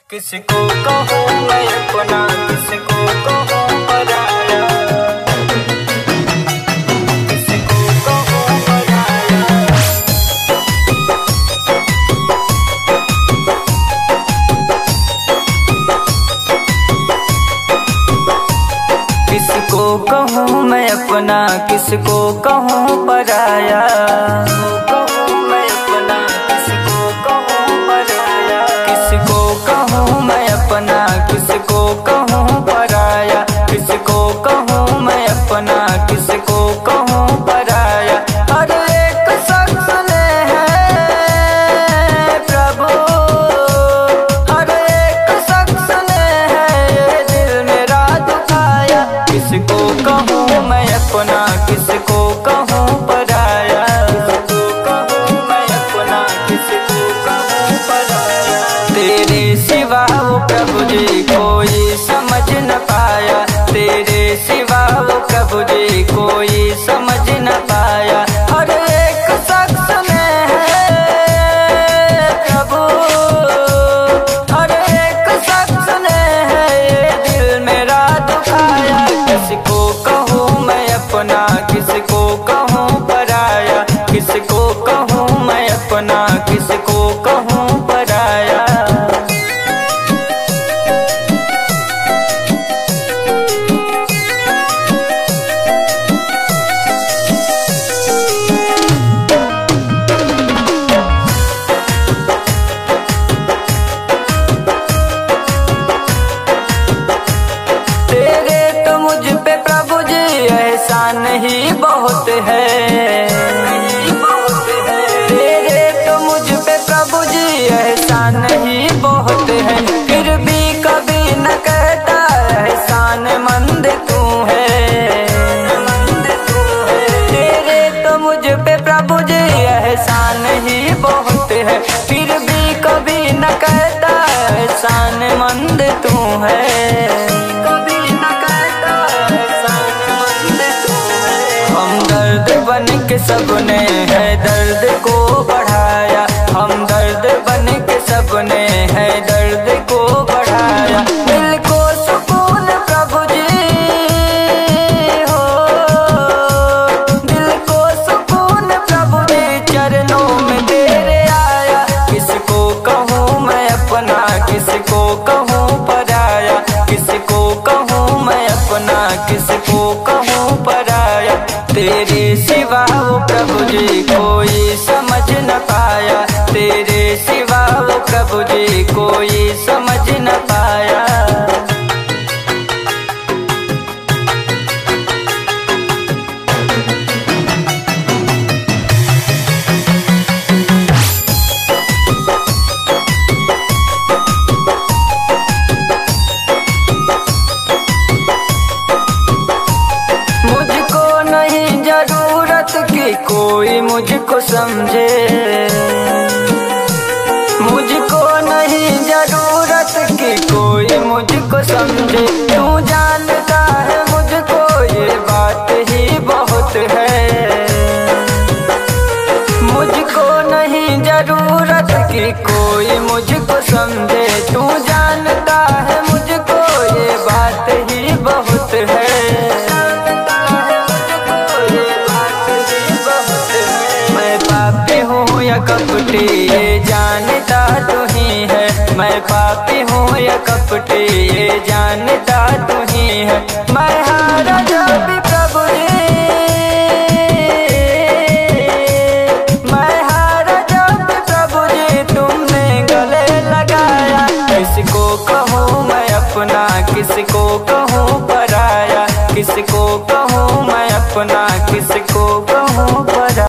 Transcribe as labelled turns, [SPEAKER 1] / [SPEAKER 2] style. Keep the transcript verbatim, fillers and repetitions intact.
[SPEAKER 1] किसको कहूँ मैं अपना, किसको कहूँ पराया, किसको कहूँ पराया। किसको कहूँ मैं अपना, किसको कहूँ पराया, किसको कहूँ मैं अपना, किसको कहूँ पराया, किसको कहूँ मैं अपना, किसको कहूँ पराया। हर एक शख्स ने है प्रभु, हर एक शख्स ने है दिल मेरा दुखाया। किसको कहूँ मैं अपना, किसको कहूँ पराया, किसको कहूँ मैं अपना, किसको कहूँ पराया। तेरे सिवा वो प्रभु जी कोई समझ न पाया, तेरे सिवा वो प्रभु जी कोई समझ न पाया। हर एक शख्स में है प्रभु, हर एक शख्स ने है ये दिल मेरा दुखाया। किसको कहूँ मैं अपना, किसको कहूँ पराया, किसको कहूँ मैं अपना, किसको कहूँ पराया। तेरे तो मुझ पे प्रभु जी एहसान ही बहुत है, तेरे तो मुझ पे प्रभु जी एहसान ही बहुत है। फिर भी कभी न कहता एहसान मंद तू है, तेरे तो मुझ पे प्रभु जी एहसान ही बहुत है। फिर भी कभी न कहता एहसान मंद तू है, कभी न कहता एहसान मंद तू है। हम दर्द बन के सबने है दर्द को बढ़ाया, हम दर्द बन के सबने है दर्द को बढ़ाया। दिल को सुकून प्रभु जी हो, दिल को सुकून प्रभु जी चरणों में तेरे आया। किसको कहूँ मैं अपना, किसको कहूँ पराया, किसको कहूँ मैं अपना, किसको कहूँ पराया। तेरे सिवा वो प्रभु जी कोई समझ न पाया, तेरे सिवा वो प्रभु जी कोई समझ न पाया। मुझको नहीं जरूरत कि कोई मुझको समझे, मुझको नहीं जरूरत कि कोई मुझको समझे। तू जानता है मुझको ये बात ही बहुत है, मुझको नहीं जरूरत कि कोई मुझको समझे। तू जानता है मुझको ये बात ही बहुत है, या कपटी ये जानता तू ही है, मैं पापी हूँ या कपटी ये जानता तू ही है। मैं हारा जब भी प्रभु जी, मैं हारा जब भी प्रभु जी तुमने गले लगाया। किसको कहूँ मैं अपना, किसको कहूँ पराया, किसको कहूँ मैं अपना, किसको कहूँ पराया।